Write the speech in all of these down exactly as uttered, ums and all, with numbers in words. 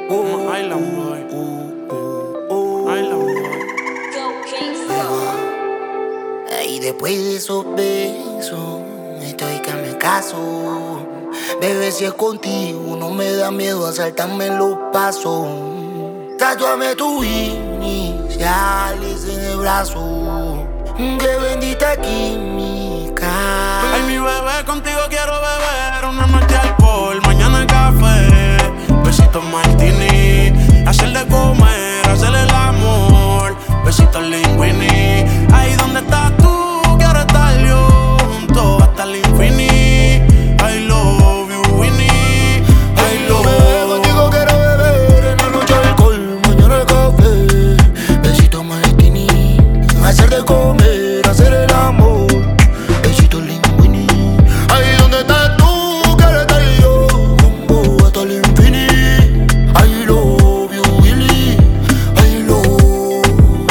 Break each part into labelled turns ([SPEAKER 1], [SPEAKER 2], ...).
[SPEAKER 1] I'm an island boy. Island boy.
[SPEAKER 2] Y después de esos besos, estoy que me caso. Bebé, si es contigo, no me da miedo asaltarme en los pasos. Tatuame tus iniciales en el brazo. Qué bendita química.
[SPEAKER 1] Ay, mi bebé, contigo quiero beber una noche alcohol, mañana café, besitos martini, hacer de comer, hacer el amor, besitos linguini. Ahí donde estás tú, quiero estar yo, junto hasta el infinito. I love you, Winnie, I love you.
[SPEAKER 2] Bebé, contigo quiero beber en la noche alcohol, mañana café, besitos martini, hacer de comer, hacer el amor, besitos linguini. Ahí donde estás tú, quiero estar yo, junto hasta el infinito. I love you, Willy, I love.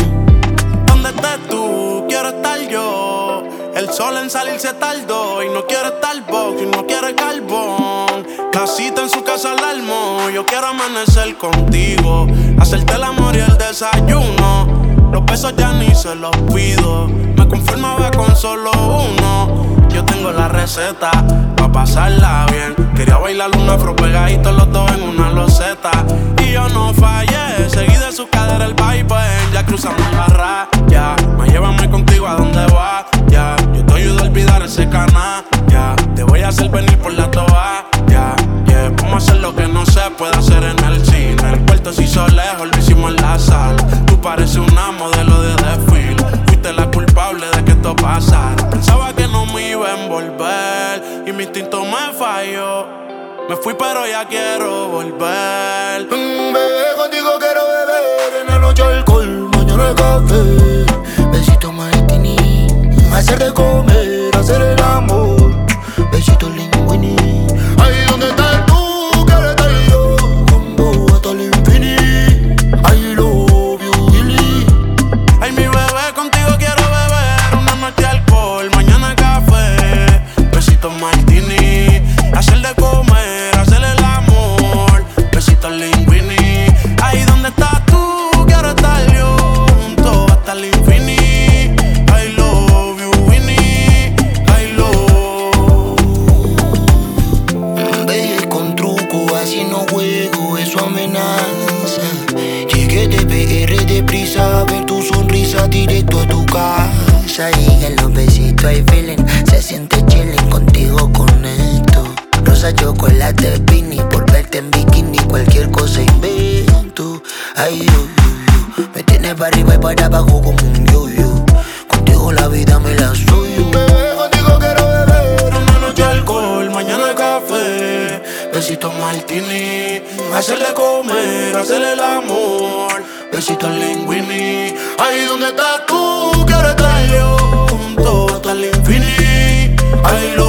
[SPEAKER 1] Donde estés tú, quiero estar yo. El sol en salirse tardó y no quiere estar box y no quiere carbón. Casita en su casa al almo. Yo quiero amanecer contigo, hacerte el amor y el desayuno. Los besos ya ni se los pido, me conformaba con solo uno. Yo tengo la receta pa' pasarla bien. Quería bailar un afro pegadito los dos en una loseta. Y yo no fallé, seguí de su cadera el vibe. Ya cruzamos la raya, más llévame contigo a donde va. Ya, yo te ayudo a olvidar ese canal. Ya, te voy a hacer venir por la toalla. Ya, yeah, vamos a hacer lo que no se puede hacer en el cine. El puerto se hizo lejos, lo hicimos en la sala. Tú pareces una modelo de desfile. Fuiste la culpable de que esto pasara. Pensaba que no me iba a envolver y mi instinto me falló. Me fui pero ya quiero volver.
[SPEAKER 2] Mm, bebé, contigo quiero beber en la noche alcohol, mañana café, besitos martini, hacer de comer, hacer el amor, besitos linguini. Ahí donde estás tú, quiero estar yo, junto hasta el infinito. I love you, Willy.
[SPEAKER 1] Ay, mi bebé, contigo quiero beber una noche alcohol, mañana café, besitos martini, hacer de comer, hacer el amor, besitos linguini. Ahí donde estás tú, quiero estar yo, junto hasta el infinito. I love you, Winnie, I love.
[SPEAKER 2] Bebé, con truco, así no juego, eso amenaza. Llegué de P R deprisa, ver tu sonrisa directo a tu casa. Y en los besitos hay feeling, se siente chilling, contigo conecto. Rosa, chocolate, pini, por verte en bikini, cualquier cosa invento. Ay, yo, yo, yo, me tienes para arriba y para abajo como un yo-yo. Contigo la vida me la suyo. Bebé, contigo quiero beber
[SPEAKER 1] Una noche alcohol, mañana café, besitos martini, hacerle comer, hacerle el amor, besitos linguini.
[SPEAKER 2] ahí donde estás tú, quiero estar yo,
[SPEAKER 1] Junto hasta el infinito. I love